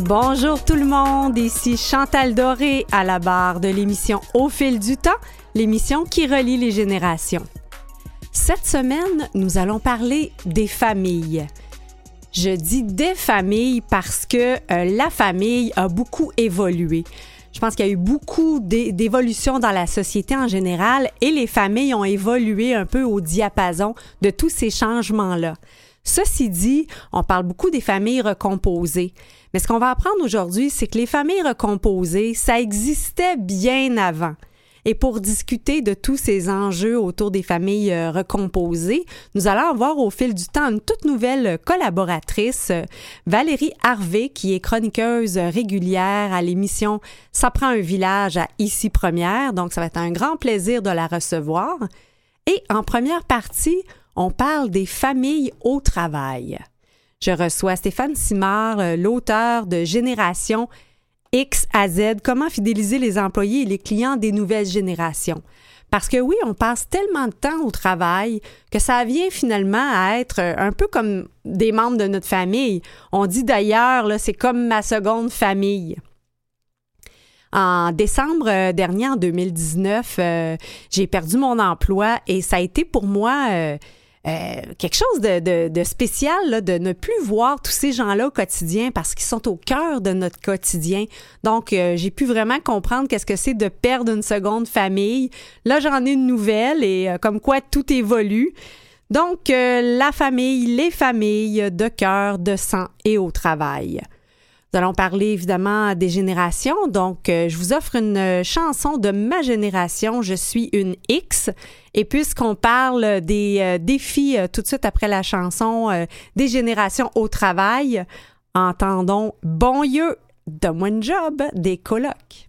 Bonjour tout le monde, ici Chantal Doré à la barre de l'émission Au fil du temps, l'émission qui relie les générations. Cette semaine, nous allons parler des familles. Je dis des familles parce que la famille a beaucoup évolué. Je pense qu'il y a eu beaucoup d'évolutions dans la société en général et les familles ont évolué un peu au diapason de tous ces changements-là. Ceci dit, on parle beaucoup des familles recomposées. Mais ce qu'on va apprendre aujourd'hui, c'est que les familles recomposées, ça existait bien avant. Et pour discuter de tous ces enjeux autour des familles recomposées, nous allons avoir au fil du temps une toute nouvelle collaboratrice, Valérie Harvey, qui est chroniqueuse régulière à l'émission « Ça prend un village » à Ici Première. Donc, ça va être un grand plaisir de la recevoir. Et en première partie, on parle des familles au travail. Je reçois Stéphane Simard, l'auteur de Génération X à Z, comment fidéliser les employés et les clients des nouvelles générations. Parce que oui, on passe tellement de temps au travail que ça vient finalement à être un peu comme des membres de notre famille. On dit d'ailleurs, là, c'est comme ma seconde famille. En décembre dernier, en 2019, j'ai perdu mon emploi et ça a été pour moi quelque chose de spécial, là, de ne plus voir tous ces gens-là au quotidien parce qu'ils sont au cœur de notre quotidien. Donc, j'ai pu vraiment comprendre qu'est-ce que c'est de perdre une seconde famille. Là, j'en ai une nouvelle et comme quoi tout évolue. Donc, la famille, les familles de cœur, de sang et au travail. Nous allons parler évidemment des générations. Donc, je vous offre une chanson de ma génération. Je suis une X. Et puisqu'on parle des défis tout de suite après la chanson des générations au travail, entendons « Bon Dieu, donne-moi une job » des colocs.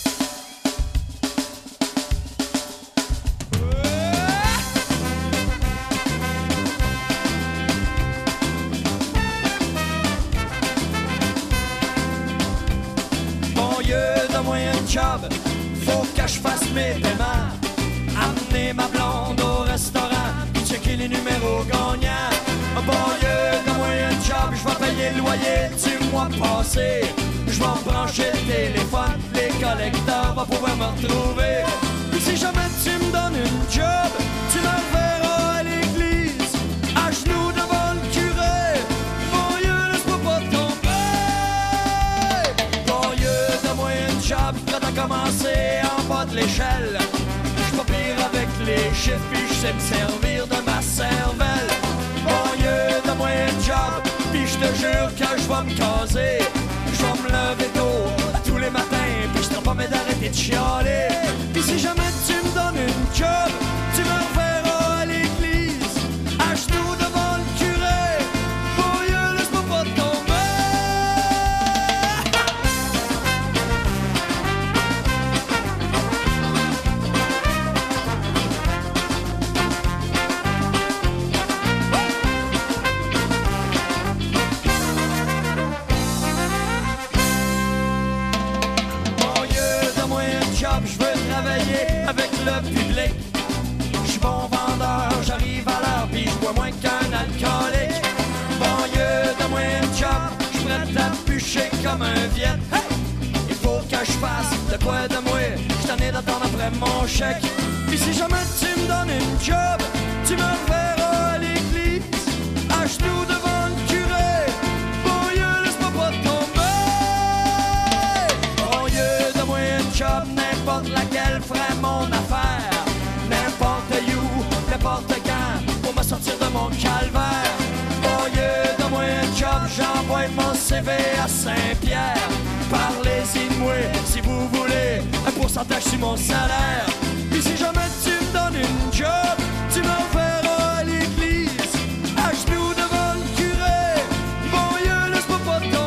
Job, faut que je fasse mes paiements, amener ma blonde au restaurant, puis checker les numéros gagnants. Bon lieu, donne-moi un job, je vais payer le loyer du mois passé. Je vais me brancher le téléphone, les collecteurs vont pouvoir me retrouver. Puis si jamais tu me donnes une job, tu me reverras à l'église, à genoux devant le curé. Bon lieu, laisse-moi pas tomber. Bon lieu, donne-moi un job, commencer en bas de l'échelle. J'suis pas pire avec les chiffres, puis j'sais me servir de ma cervelle. Bon lieu, donne-moi un job, puis j'te jure que j'vais me caser. J'vais me lever tôt tous les matins, puis j'te pas d'arrêter de chialer. Puis si jamais tu me donnes une job, tu me reverras à l'église, à genoux devant le curé. Bon lieu, laisse-moi pas tomber. Avec le public, je suis bon vendeur, j'arrive à l'heure, puis je bois moins qu'un alcoolique. Bon lieu, donne-moi un job, je suis prêt à bûcher comme un viet. Hey! Il faut que je fasse de quoi de moi, je t'en ai d'attendre après mon chèque. Puis si jamais tu me donnes une job, tu me reverras à l'église, à genoux devant le curé. Bon lieu, laisse-moi pas tomber. Bon lieu, donne-moi un job, n'importe laquelle ferait mon affaire. N'importe où, n'importe quand, pour me sortir de mon calvaire. Bon lieu, donne-moi un job, j'envoie mon CV à Saint-Pierre. Parlez-y de moi, si vous voulez, un pourcentage sur mon salaire. Puis si jamais tu me donnes une job, tu me reverras à l'église, à genoux devant le curé. Bon lieu, laisse-moi pas tomber.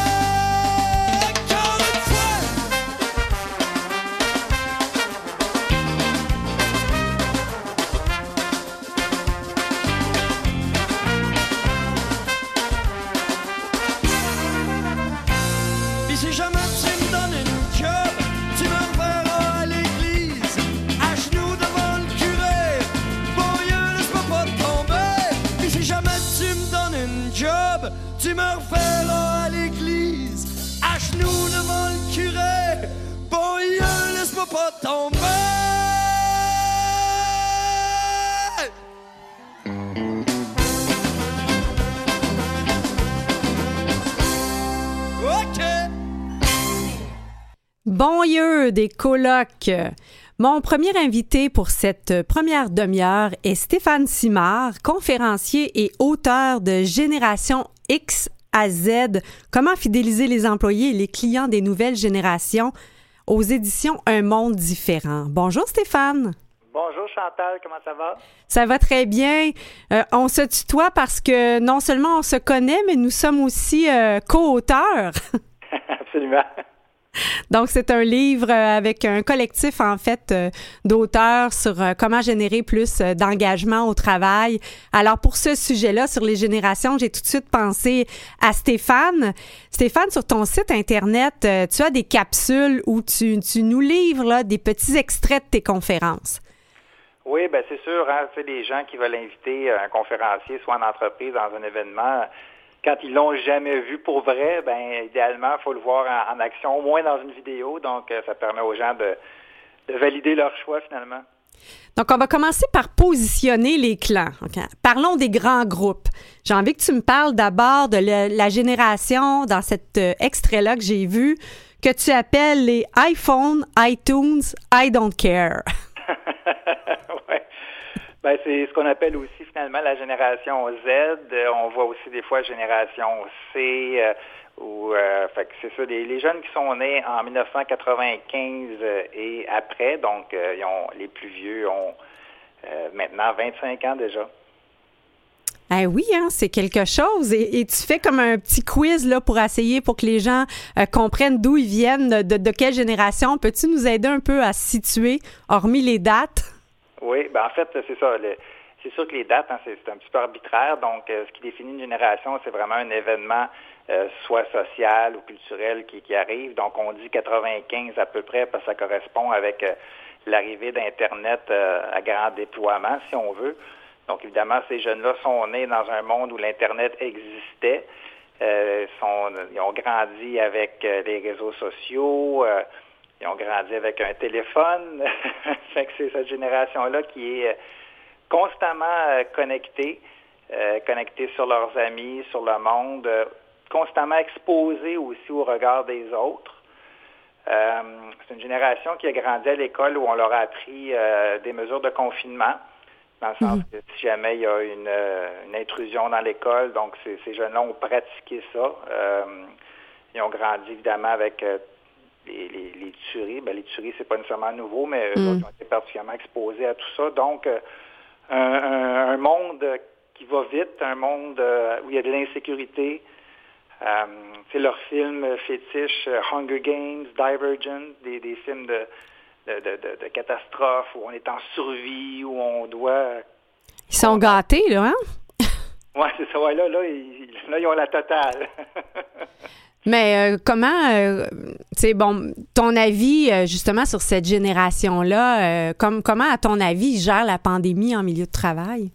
Si jamais tu me donnes une job, tu me reverras à l'église, à genoux devant le curé. Bon Dieu, laisse-moi pas tomber. Puis si jamais tu me donnes une job, tu me reverras à l'église, pas tomber. OK. Bon yeux des colocs. Mon premier invité pour cette première demi-heure est Stéphane Simard, conférencier et auteur de Génération X à Z, comment fidéliser les employés et les clients des nouvelles générations aux éditions Un monde différent. Bonjour Stéphane. Bonjour Chantal, comment ça va? Ça va très bien. On se tutoie parce que non seulement on se connaît, mais nous sommes aussi co-auteurs. Absolument. Donc, c'est un livre avec un collectif, en fait, d'auteurs sur comment générer plus d'engagement au travail. Alors, pour ce sujet-là, sur les générations, j'ai tout de suite pensé à Stéphane. Stéphane, sur ton site Internet, tu as des capsules où tu nous livres là, des petits extraits de tes conférences. Oui, bien c'est sûr, hein, tu sais, les gens qui veulent inviter un conférencier, soit en entreprise, dans un événement, quand ils l'ont jamais vu pour vrai, ben idéalement, il faut le voir en action, au moins dans une vidéo. Donc, ça permet aux gens de valider leur choix, finalement. Donc, on va commencer par positionner les clans. Okay? Parlons des grands groupes. J'ai envie que tu me parles d'abord de la génération, dans cet extrait-là que j'ai vu, que tu appelles les iPhone, iTunes, I don't care. Ouais. Ben, c'est ce qu'on appelle aussi finalement la génération Z. On voit aussi des fois génération C. Fait que c'est ça, les jeunes qui sont nés en 1995 et après, donc les plus vieux ont maintenant 25 ans déjà. Ah oui, hein, c'est quelque chose. Et tu fais comme un petit quiz là pour essayer pour que les gens comprennent d'où ils viennent, de quelle génération. Peux-tu nous aider un peu à se situer, hormis les dates? Oui, ben en fait, c'est ça. C'est sûr que les dates, hein, c'est un petit peu arbitraire. Donc, ce qui définit une génération, c'est vraiment un événement, soit social ou culturel, qui arrive. Donc, on dit 95 à peu près, parce que ça correspond avec l'arrivée d'Internet à grand déploiement, si on veut. Donc, évidemment, ces jeunes-là sont nés dans un monde où l'Internet existait. Ils ont grandi avec les réseaux sociaux. Ils ont grandi avec un téléphone. Fait que c'est cette génération-là qui est constamment connectée sur leurs amis, sur le monde, constamment exposée aussi au regard des autres. C'est une génération qui a grandi à l'école où on leur a appris des mesures de confinement, dans le sens que si jamais il y a une intrusion dans l'école, donc ces jeunes-là ont pratiqué ça. Ils ont grandi évidemment avec les tueries. Ben, les tueries, c'est pas nécessairement nouveau, mais eux autres ont été particulièrement exposés à tout ça. Donc, un monde qui va vite, un monde où il y a de l'insécurité. C'est leur film fétiche Hunger Games, Divergent, des films de catastrophe où on est en survie, où on doit... Ils sont gâtés, là, hein? Oui, c'est ça. Ouais, là, ils ont la totale. Mais comment, bon, ton avis justement sur cette génération-là, comment, à ton avis, ils gèrent la pandémie en milieu de travail?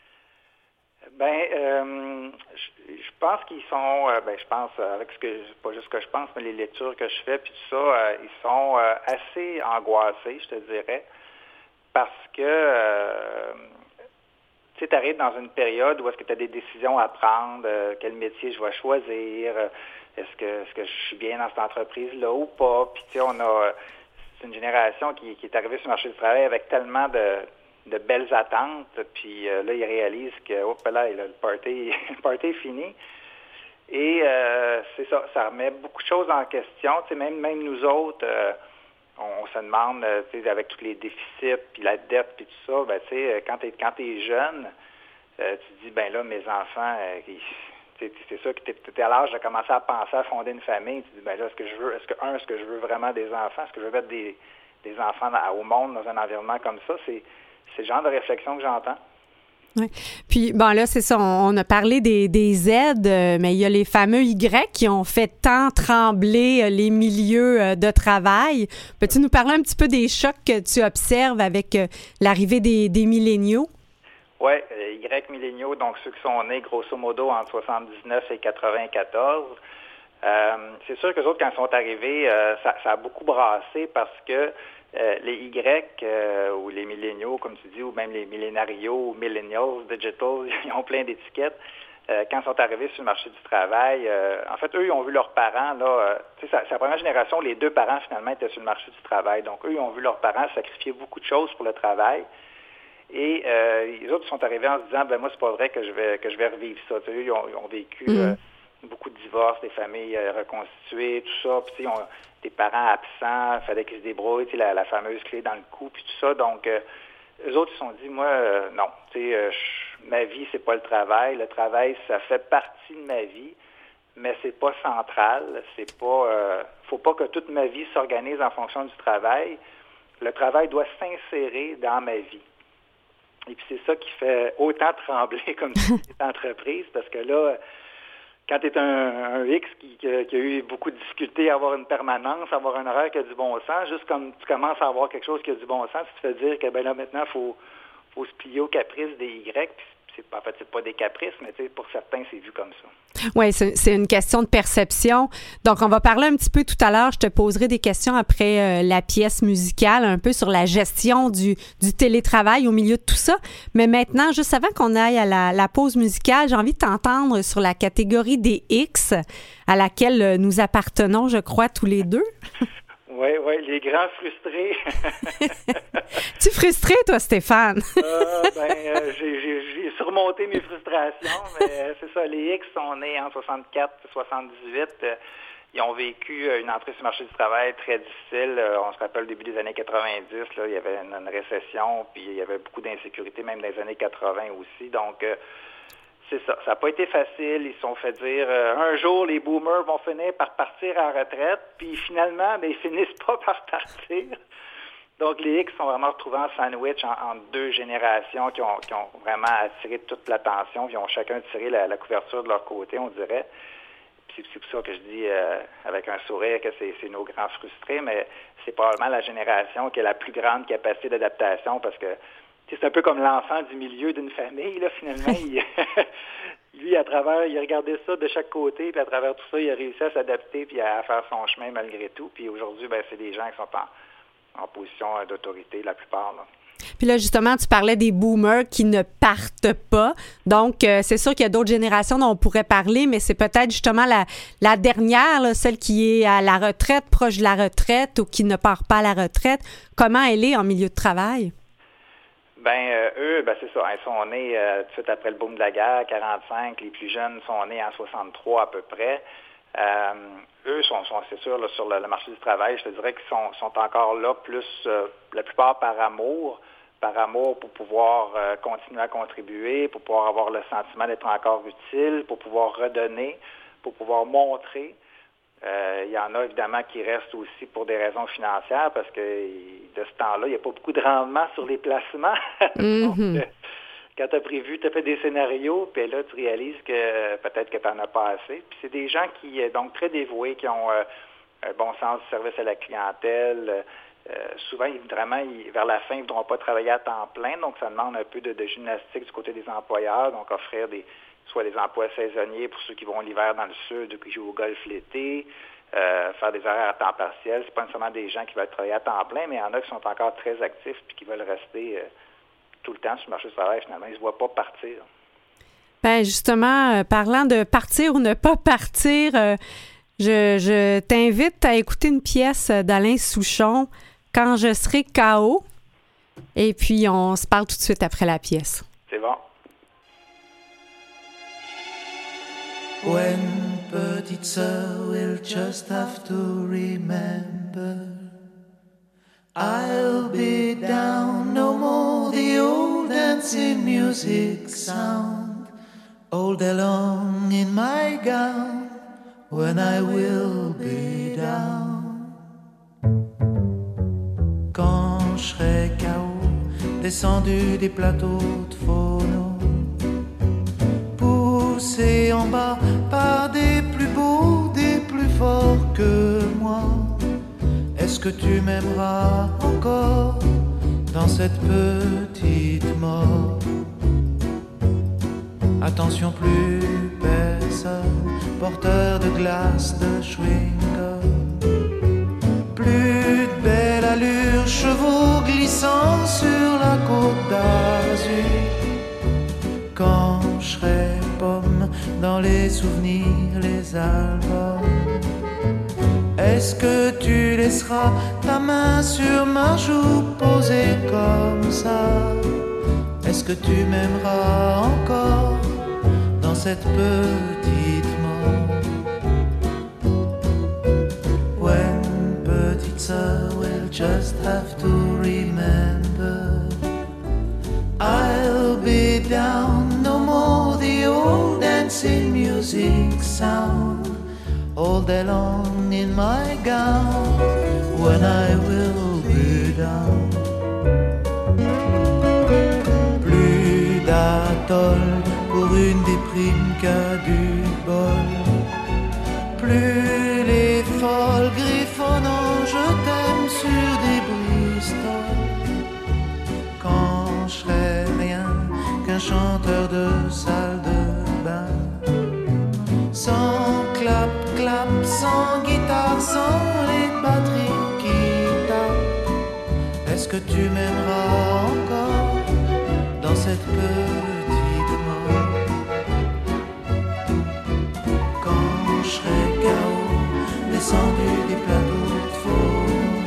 Je pense qu'ils sont, je pense, avec pas juste ce que je pense, mais les lectures que je fais, puis tout ça, ils sont assez angoissés, je te dirais, parce que, tu arrives dans une période où est-ce que tu as des décisions à prendre, quel métier je vais choisir, est-ce que je suis bien dans cette entreprise-là ou pas, puis tu sais, c'est une génération qui est arrivée sur le marché du travail avec tellement de belles attentes, puis là, ils réalisent que, le party est fini. Et c'est ça remet beaucoup de choses en question. Tu sais, même nous autres, on se demande, tu sais, avec tous les déficits, puis la dette, puis tout ça, tu sais, quand t'es jeune, tu te dis, ben là, mes enfants, c'est sûr que t'es à l'âge de commencer à penser à fonder une famille. Tu te dis, ben là, est-ce que je veux vraiment des enfants? Est-ce que je veux mettre des enfants au monde dans un environnement comme ça? C'est le genre de réflexion que j'entends. Oui. Puis, bon, là, c'est ça, on a parlé des Z, mais il y a les fameux Y qui ont fait tant trembler les milieux de travail. Peux-tu nous parler un petit peu des chocs que tu observes avec l'arrivée des milléniaux? Oui, Y milléniaux, donc ceux qui sont nés grosso modo entre 79 et 94. C'est sûr qu'eux autres, quand ils sont arrivés, ça a beaucoup brassé parce que les Y ou les milléniaux, comme tu dis, ou même les millénarios ou millennials, digital, ils ont plein d'étiquettes. Quand ils sont arrivés sur le marché du travail, en fait, eux, ils ont vu leurs parents, là, tu sais, c'est la première génération, les deux parents, finalement, étaient sur le marché du travail. Donc, eux, ils ont vu leurs parents sacrifier beaucoup de choses pour le travail. Et les autres sont arrivés en se disant, ben moi, c'est pas vrai que je vais revivre ça. Tu sais, eux, ils ont vécu beaucoup de divorces, des familles reconstituées, tout ça. Puis, ils ont des parents absents, il fallait qu'ils se débrouillent, tu sais, la fameuse clé dans le cou, puis tout ça. Donc, eux autres, ils se sont dit, moi, non, tu sais, ma vie, c'est pas le travail. Le travail, ça fait partie de ma vie, mais c'est pas central. C'est pas, faut pas que toute ma vie s'organise en fonction du travail. Le travail doit s'insérer dans ma vie. Et puis, c'est ça qui fait autant trembler comme cette entreprise, parce que là, quand tu es un X qui a eu beaucoup de difficultés à avoir une permanence, à avoir un horaire qui a du bon sens, juste comme tu commences à avoir quelque chose qui a du bon sens, tu te fais dire que ben là maintenant, faut se plier aux caprices des Y. Puis en fait, c'est pas des caprices, mais pour certains, c'est vu comme ça. Oui, c'est une question de perception. Donc, on va parler un petit peu tout à l'heure. Je te poserai des questions après la pièce musicale, un peu sur la gestion du télétravail au milieu de tout ça. Mais maintenant, juste avant qu'on aille à la pause musicale, j'ai envie de t'entendre sur la catégorie des X à laquelle nous appartenons, je crois, tous les deux. Oui, les grands frustrés. Tu es frustré, toi, Stéphane? J'ai surmonté mes frustrations, mais c'est ça, les X sont nés en 64-78. Ils ont vécu une entrée sur le marché du travail très difficile. On se rappelle, au début des années 90, là, il y avait une récession, puis il y avait beaucoup d'insécurité, même dans les années 80 aussi. Donc, c'est ça. Ça n'a pas été facile. Ils se sont fait dire un jour, les boomers vont finir par partir à la retraite, puis finalement, ils finissent pas par partir. Donc, les X sont vraiment retrouvés en sandwich entre deux générations qui ont vraiment attiré toute l'attention, puis ils ont chacun tiré la couverture de leur côté, on dirait. Puis c'est pour ça que je dis avec un sourire que c'est nos grands frustrés, mais c'est probablement la génération qui a la plus grande capacité d'adaptation parce que c'est un peu comme l'enfant du milieu d'une famille, là, finalement. Lui, à travers, il a regardé ça de chaque côté, puis à travers tout ça, il a réussi à s'adapter puis à faire son chemin malgré tout. Puis aujourd'hui, c'est des gens qui sont en position d'autorité, la plupart, là. Puis là, justement, tu parlais des boomers qui ne partent pas. Donc, c'est sûr qu'il y a d'autres générations dont on pourrait parler, mais c'est peut-être justement la dernière, là, celle qui est à la retraite, proche de la retraite ou qui ne part pas à la retraite. Comment elle est en milieu de travail? Eux, c'est ça. Ils sont nés tout de suite après le boom de la guerre, 45. Les plus jeunes sont nés en 63 à peu près. Eux sont c'est sûr, là, sur le marché du travail, je te dirais qu'ils sont encore là plus, la plupart par amour pour pouvoir continuer à contribuer, pour pouvoir avoir le sentiment d'être encore utile, pour pouvoir redonner, pour pouvoir montrer. Il y en a évidemment qui restent aussi pour des raisons financières parce que de ce temps-là, il n'y a pas beaucoup de rendement sur les placements. Donc, quand tu as prévu, tu as fait des scénarios, puis là, tu réalises que peut-être que tu n'en as pas assez. Puis c'est des gens qui, donc, très dévoués, qui ont un bon sens du service à la clientèle. Souvent, vers la fin, ils ne voudront pas travailler à temps plein, donc ça demande un peu de gymnastique du côté des employeurs, donc offrir soit des emplois saisonniers pour ceux qui vont l'hiver dans le sud ou qui jouent au golf l'été, faire des horaires à temps partiel. C'est pas nécessairement des gens qui veulent travailler à temps plein, mais il y en a qui sont encore très actifs puis qui veulent rester tout le temps sur le marché du travail. Finalement, ils ne se voient pas partir. Justement, parlant de partir ou ne pas partir, je t'invite à écouter une pièce d'Alain Souchon, « Quand je serai KO ». Et puis, on se parle tout de suite après la pièce. C'est bon. When petite sœur will just have to remember, I'll be down, no more the old dancing music sound, all day long in my gown, when I will be down. Quand je serai KO, descendu des plateaux de phono, poussé en bas par des plus beaux, des plus forts que moi, est-ce que tu m'aimeras encore dans cette petite mort? Attention, plus personne, porteur de glace, de chewing-gum. Plus de belle allure, chevaux glissant sur la côte d'Azur. Quand je serai pomme dans les souvenirs, les albums, est-ce que tu laisseras ta main sur ma joue posée comme ça? Est-ce que tu m'aimeras encore dans cette petite mort? When petite sœur will just have to remember, I'll be down, no more the old dancing music sound. All day long in my gown, when I will be down. Plus d'atoll pour une déprime qu'à du bol. Plus les folles griffonnant je t'aime sur des Bristol. Quand je serai rien qu'un chanteur de salle de bain, sans clap, clap, sans guitare, sans les batteries qui tapent. Est-ce que tu m'aimeras encore dans cette petite mort? Quand je serai KO, descendu des plateaux de faux,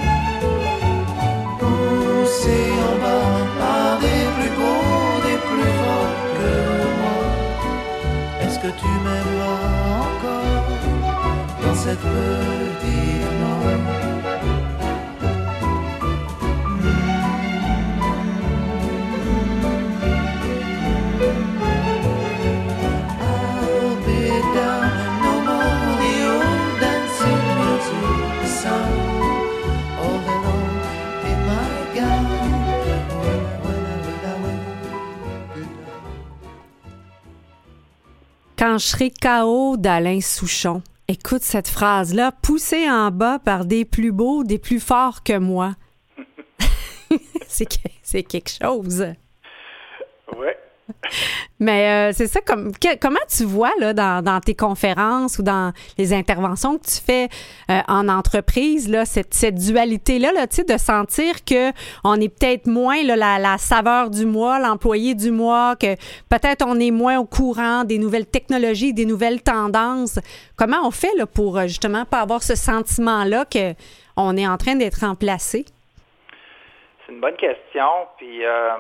poussé en bas par des plus beaux, des plus forts que moi. Est-ce que tu m'aimeras encore dans cette petite mort? I'll be down, no more the old dancing music sound. All day long in my gown, Quand je serai KO d'Alain Souchon. Écoute cette phrase-là, poussée en bas par des plus beaux, des plus forts que moi. c'est quelque chose. Oui. Mais c'est ça, comment tu vois là, dans tes conférences ou dans les interventions que tu fais en entreprise, là, cette dualité-là, là, de sentir qu'on est peut-être moins là, la saveur du mois, l'employé du mois, que peut-être on est moins au courant des nouvelles technologies, des nouvelles tendances. Comment on fait là, pour justement pas avoir ce sentiment-là qu'on est en train d'être remplacé? C'est une bonne question, puis...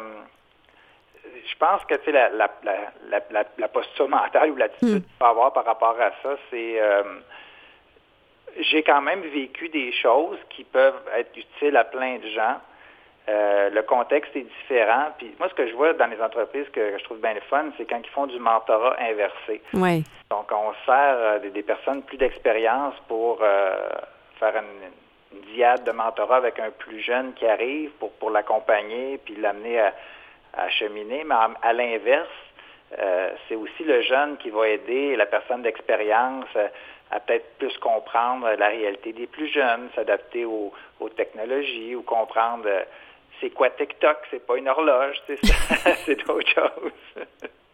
je pense que la posture mentale ou l'attitude qu'il faut avoir par rapport à ça, c'est j'ai quand même vécu des choses qui peuvent être utiles à plein de gens. Le contexte est différent. Puis moi, ce que je vois dans les entreprises que je trouve bien le fun, c'est quand ils font du mentorat inversé. Oui. Donc, on sert des personnes plus d'expérience pour faire une diade de mentorat avec un plus jeune qui arrive pour l'accompagner puis l'amener à cheminer, mais à l'inverse, c'est aussi le jeune qui va aider la personne d'expérience à peut-être plus comprendre la réalité des plus jeunes, s'adapter aux technologies ou comprendre c'est quoi TikTok, c'est pas une horloge, c'est d'autres choses.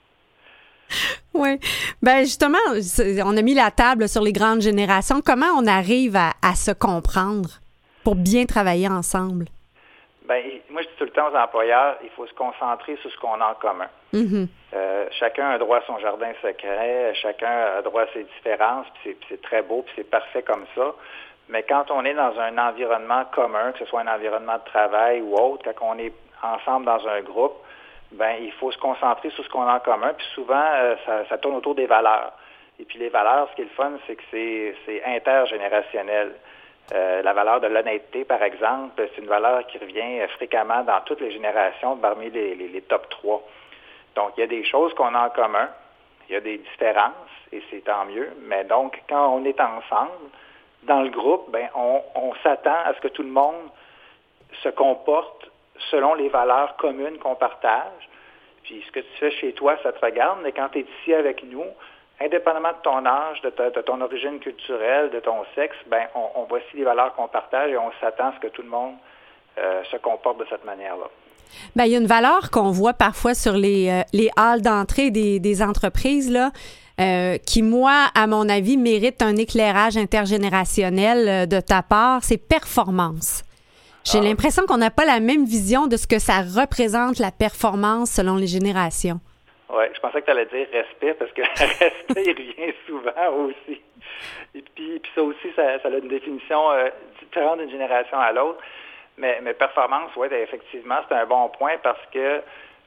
Oui. Ben justement, on a mis la table sur les grandes générations. Comment on arrive à se comprendre pour bien travailler ensemble? Ben, moi, je dis tout le temps aux employeurs, il faut se concentrer sur ce qu'on a en commun. Mm-hmm. Chacun a droit à son jardin secret, chacun a droit à ses différences, puis c'est très beau, puis c'est parfait comme ça. Mais quand on est dans un environnement commun, que ce soit un environnement de travail ou autre, quand on est ensemble dans un groupe, ben il faut se concentrer sur ce qu'on a en commun, puis souvent, ça tourne autour des valeurs. Et puis les valeurs, ce qui est le fun, c'est que c'est intergénérationnel. La valeur de l'honnêteté, par exemple, c'est une valeur qui revient fréquemment dans toutes les générations parmi les top 3. Donc, il y a des choses qu'on a en commun, il y a des différences, et c'est tant mieux. Mais donc, quand on est ensemble, dans le groupe, ben on s'attend à ce que tout le monde se comporte selon les valeurs communes qu'on partage. Puis, ce que tu fais chez toi, ça te regarde, mais quand tu es ici avec nous, indépendamment de ton âge, de ton origine culturelle, de ton sexe, ben on voici les valeurs qu'on partage et on s'attend à ce que tout le monde se comporte de cette manière-là. Bien, il y a une valeur qu'on voit parfois sur les halls d'entrée des entreprises, là, qui, moi, à mon avis, mérite un éclairage intergénérationnel de ta part, c'est performance. J'ai l'impression qu'on n'a pas la même vision de ce que ça représente, la performance, selon les générations. Oui, je pensais que tu allais dire respect, parce que respect, il revient souvent aussi. Et puis ça aussi, ça a une définition différente d'une génération à l'autre. Mais performance, oui, effectivement, c'est un bon point, parce que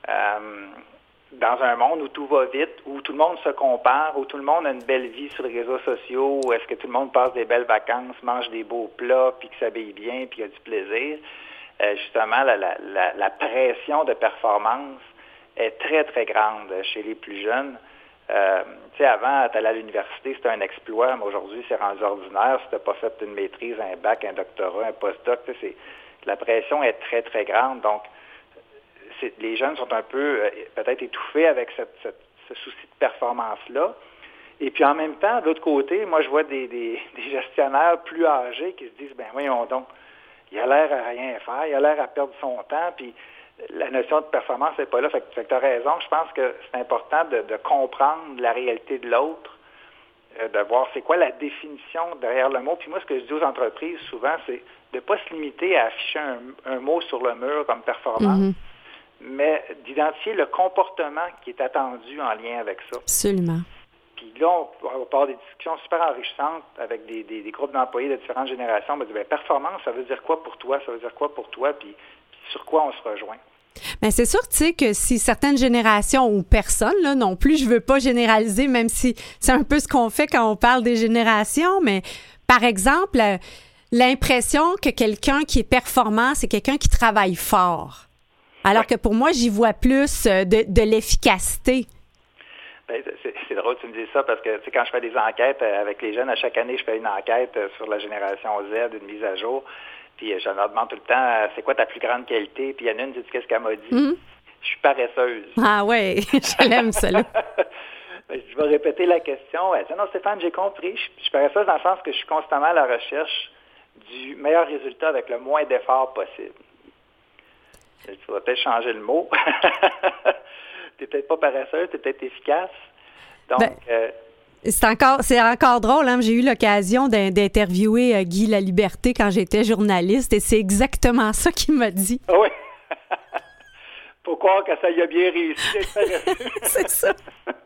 dans un monde où tout va vite, où tout le monde se compare, où tout le monde a une belle vie sur les réseaux sociaux, où est-ce que tout le monde passe des belles vacances, mange des beaux plats, puis que s'habille bien, puis qu'il y a du plaisir, justement, la pression de performance est très, très grande chez les plus jeunes. Tu sais, avant, t'allais à l'université, c'était un exploit, mais aujourd'hui, c'est rendu ordinaire. Si t'as pas fait une maîtrise, un bac, un doctorat, un postdoc, la pression est très, très grande. Donc, les jeunes sont un peu peut-être étouffés avec ce souci de performance-là. Et puis en même temps, de l'autre côté, moi je vois des gestionnaires plus âgés qui se disent, ben voyons donc, il a l'air à rien faire, il a l'air à perdre son temps, puis la notion de performance n'est pas là. Fait que tu as raison, je pense que c'est important de comprendre la réalité de l'autre, de voir c'est quoi la définition derrière le mot. Puis moi, ce que je dis aux entreprises souvent, c'est de ne pas se limiter à afficher un mot sur le mur comme performance, mais d'identifier le comportement qui est attendu en lien avec ça. Absolument. Puis là, on va avoir des discussions super enrichissantes avec des groupes d'employés de différentes générations. On va dire, performance, ça veut dire quoi pour toi? Ça veut dire quoi pour toi? Puis sur quoi on se rejoint? Bien, c'est sûr, tu sais, que si certaines générations ou personnes, là, non plus, je veux pas généraliser, même si c'est un peu ce qu'on fait quand on parle des générations, mais par exemple, l'impression que quelqu'un qui est performant, c'est quelqu'un qui travaille fort. Alors que pour moi, j'y vois plus de l'efficacité. Ben, c'est drôle que tu me dises ça, parce que tu sais, quand je fais des enquêtes avec les jeunes, à chaque année, je fais une enquête sur la génération Z, une mise à jour, puis je leur demande tout le temps, c'est quoi ta plus grande qualité? Puis il y en a une qui dit, qu'est-ce qu'elle m'a dit? Je suis paresseuse. Ah ouais, je l'aime, celle-là. Je vais répéter la question. Elle dit, non, Stéphane, j'ai compris. Je suis paresseuse dans le sens que je suis constamment à la recherche du meilleur résultat avec le moins d'efforts possible. Tu vas peut-être changer le mot. Tu n'es peut-être pas paresseuse, tu es peut-être efficace. Donc, c'est encore drôle, hein? J'ai eu l'occasion d'interviewer Guy Laliberté quand j'étais journaliste, et c'est exactement ça qu'il m'a dit. Oui. Faut croire que ça y a bien réussi d'être paresseuse. C'est ça.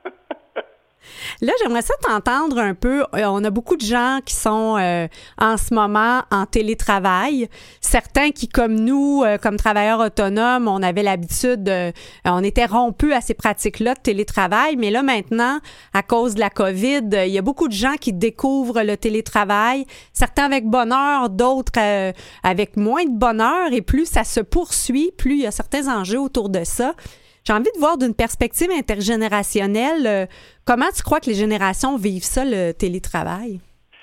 Là, j'aimerais ça t'entendre un peu. On a beaucoup de gens qui sont en ce moment en télétravail. Certains qui, comme nous, comme travailleurs autonomes, on avait l'habitude, on était rompus à ces pratiques-là de télétravail. Mais là, maintenant, à cause de la COVID, il y a beaucoup de gens qui découvrent le télétravail. Certains avec bonheur, d'autres avec moins de bonheur. Et plus ça se poursuit, plus il y a certains enjeux autour de ça. J'ai envie de voir d'une perspective intergénérationnelle, comment tu crois que les générations vivent ça, le télétravail?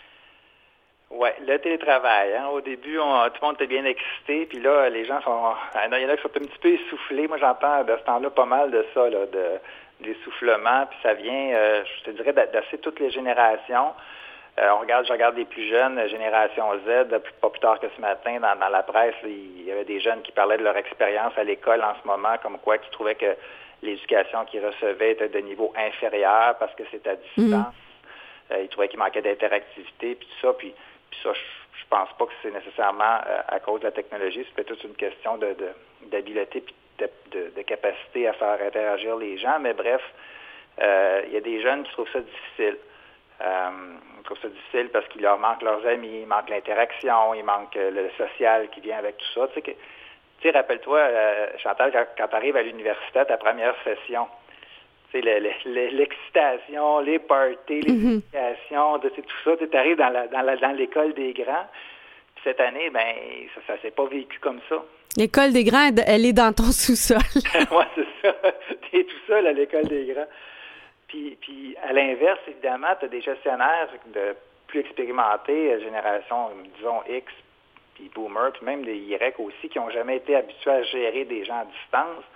Oui, le télétravail. Hein, au début, tout le monde était bien excité, puis là, les gens sont... Il y en a qui sont un petit peu essoufflés. Moi, j'entends de ce temps-là pas mal de ça, là, de l'essoufflement, puis ça vient, je te dirais, d'assez toutes les générations. Je regarde les plus jeunes, génération Z, pas plus tard que ce matin, dans la presse, il y avait des jeunes qui parlaient de leur expérience à l'école en ce moment, comme quoi qu'ils trouvaient que l'éducation qu'ils recevaient était de niveau inférieur parce que c'était à distance. Ils trouvaient qu'il manquait d'interactivité, puis tout ça, puis ça, je pense pas que c'est nécessairement à cause de la technologie, c'est peut-être toute une question d'habileté puis de capacité à faire interagir les gens, mais bref, il y a des jeunes qui trouvent ça difficile. Ils trouvent ça difficile parce qu'il leur manque leurs amis, il manque l'interaction, il manque le social qui vient avec tout ça. Tu sais, rappelle-toi, Chantal, quand tu arrives à l'université à ta première session, tu sais, l'excitation, les parties, les éducations, tout ça, tu arrives dans l'école des grands. Puis cette année, ben ça s'est pas vécu comme ça. L'école des grands, elle est dans ton sous-sol. Oui, c'est ça. Tu es tout seul à l'école des grands. Puis à l'inverse, évidemment, tu as des gestionnaires plus expérimentés, génération, disons, X, puis Boomer, puis même des Y aussi, qui n'ont jamais été habitués à gérer des gens à distance.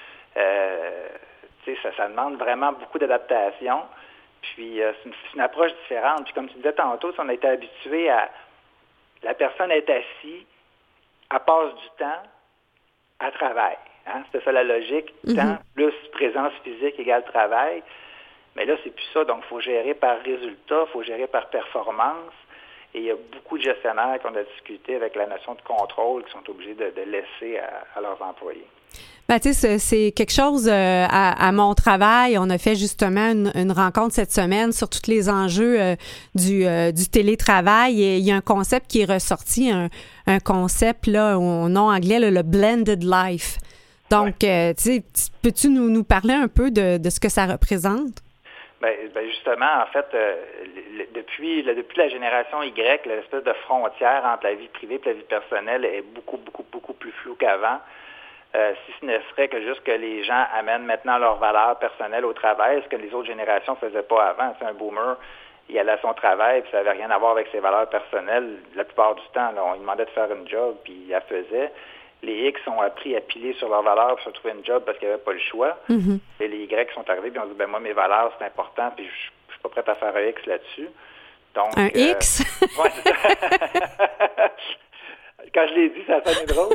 Tu sais, ça demande vraiment beaucoup d'adaptation. Puis c'est une approche différente. Puis comme tu disais tantôt, si on a été habitué à... La personne est assise, elle passe du temps, elle travaille. Hein? C'était ça la logique. Temps plus présence physique égale travail. Mais là, c'est plus ça. Donc, il faut gérer par résultat, il faut gérer par performance. Et il y a beaucoup de gestionnaires qui ont discuté avec la notion de contrôle qui sont obligés de laisser à leurs employés. Ben, tu sais, c'est quelque chose à mon travail. On a fait justement une rencontre cette semaine sur tous les enjeux du télétravail. Et il y a un concept qui est ressorti, un concept là, au nom anglais, le blended life. Donc, tu sais, peux-tu nous parler un peu de ce que ça représente? Ben justement, en fait, depuis la génération Y, l'espèce de frontière entre la vie privée et la vie personnelle est beaucoup, beaucoup, beaucoup plus floue qu'avant. Si ce ne serait que juste que les gens amènent maintenant leurs valeurs personnelles au travail, ce que les autres générations ne faisaient pas avant. C'est un boomer, il allait à son travail, puis ça n'avait rien à voir avec ses valeurs personnelles. La plupart du temps, là, on lui demandait de faire une job, puis il la faisait. Les X ont appris à piler sur leurs valeurs pour se trouver une job parce qu'ils n'avaient pas le choix. Et les Y sont arrivés et ont dit, moi, mes valeurs, c'est important, puis je ne suis pas prête à faire un X là-dessus. Donc, un X? Ouais, c'est ça. Quand je l'ai dit, ça a sonné drôle.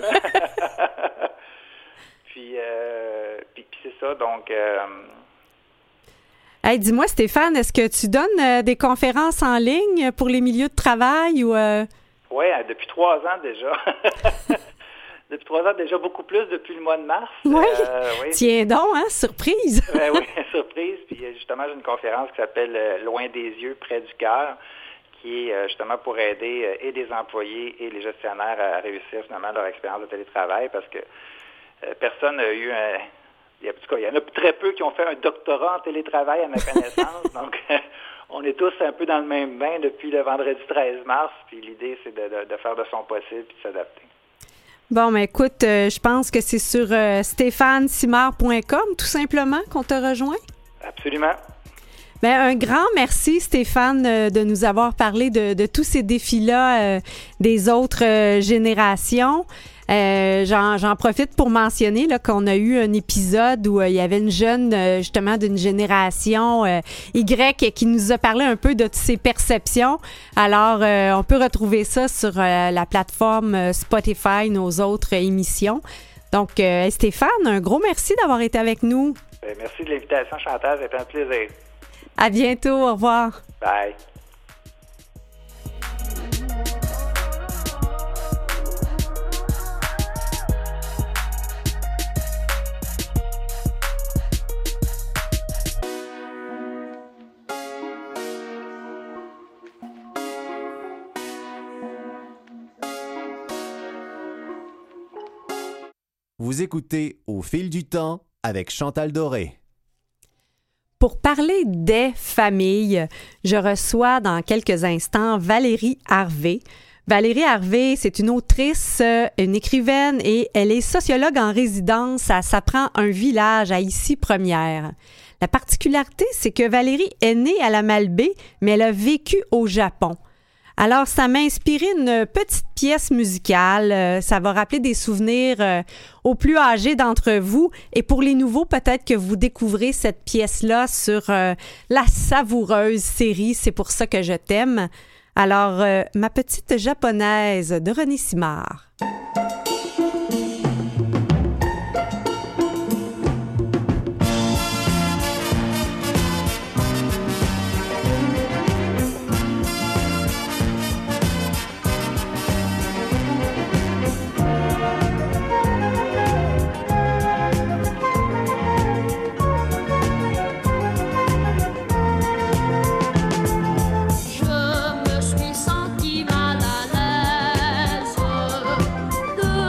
Puis c'est ça, donc... Hey, dis-moi, Stéphane, est-ce que tu donnes des conférences en ligne pour les milieux de travail ou... Oui, depuis 3 ans déjà. Depuis 3 ans déjà, beaucoup plus depuis le mois de mars. Oui, oui. Tiens donc, hein, surprise. Oui, surprise. Puis justement, j'ai une conférence qui s'appelle « Loin des yeux, près du cœur », qui est justement pour aider et des employés et les gestionnaires à réussir finalement leur expérience de télétravail parce que personne n'a eu en tout cas, il y en a très peu qui ont fait un doctorat en télétravail à ma connaissance. Donc, on est tous un peu dans le même bain depuis le vendredi 13 mars. Puis l'idée, c'est de faire de son possible et de s'adapter. Bon, mais écoute, je pense que c'est sur stéphanesimard.com, tout simplement, qu'on te rejoint. Absolument. Bien, un grand merci, Stéphane, de nous avoir parlé de tous ces défis-là des autres générations. J'en profite pour mentionner là, qu'on a eu un épisode où il y avait une jeune, justement, d'une génération Y qui nous a parlé un peu de ses perceptions. Alors, on peut retrouver ça sur la plateforme Spotify, nos autres émissions. Donc, Stéphane, un gros merci d'avoir été avec nous. Merci de l'invitation, Chantal. C'était un plaisir. À bientôt. Au revoir. Bye. Vous écoutez Au fil du temps avec Chantal Doré. Pour parler des familles, je reçois dans quelques instants Valérie Harvey. Valérie Harvey, c'est une autrice, une écrivaine et elle est sociologue en résidence à Ça prend un village à Issy-Première. La particularité, c'est que Valérie est née à la Malbaie, mais elle a vécu au Japon. Alors, ça m'a inspiré une petite pièce musicale. Ça va rappeler des souvenirs aux plus âgés d'entre vous. Et pour les nouveaux, peut-être que vous découvrez cette pièce-là sur la savoureuse série « C'est pour ça que je t'aime ». Alors, ma petite japonaise de René Simard. Je me suis sentie mal à l'aise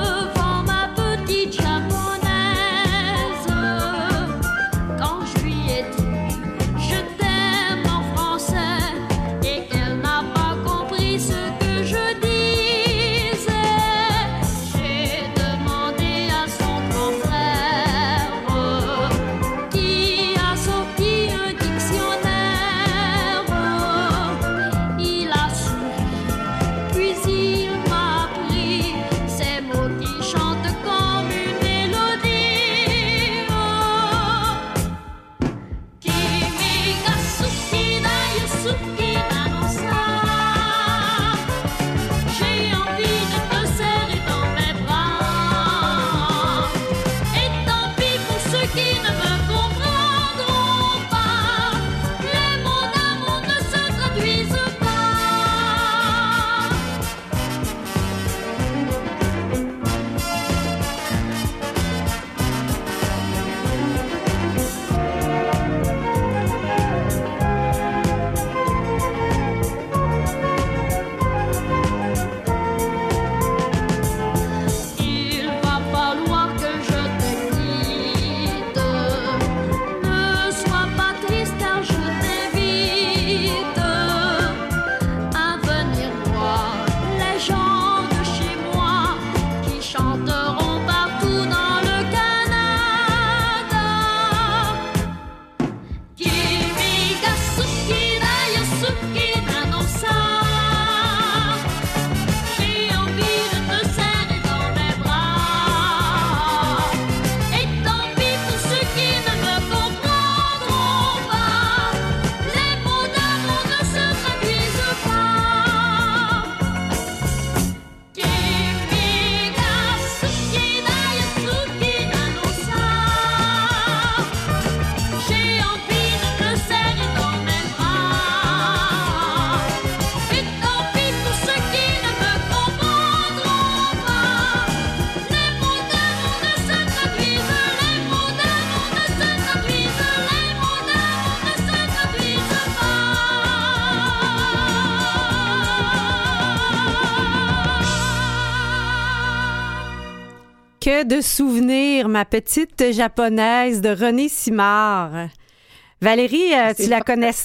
que de souvenirs, ma petite japonaise de René Simard. Valérie, tu la connaissais?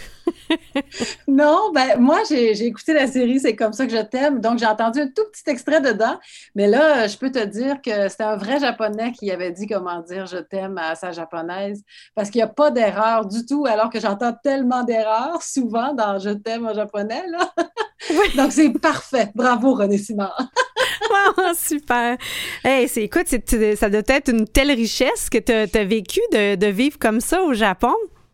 Non, ben moi, j'ai écouté la série C'est comme ça que je t'aime, donc j'ai entendu un tout petit extrait dedans, mais là, je peux te dire que c'était un vrai Japonais qui avait dit comment dire je t'aime à sa japonaise, parce qu'il n'y a pas d'erreur du tout, alors que j'entends tellement d'erreurs souvent dans je t'aime en japonais, là. Oui. Donc c'est parfait. Bravo, René Simard. Wow, super. Hey, écoute, ça doit être une telle richesse que tu as vécu de vivre comme ça au Japon.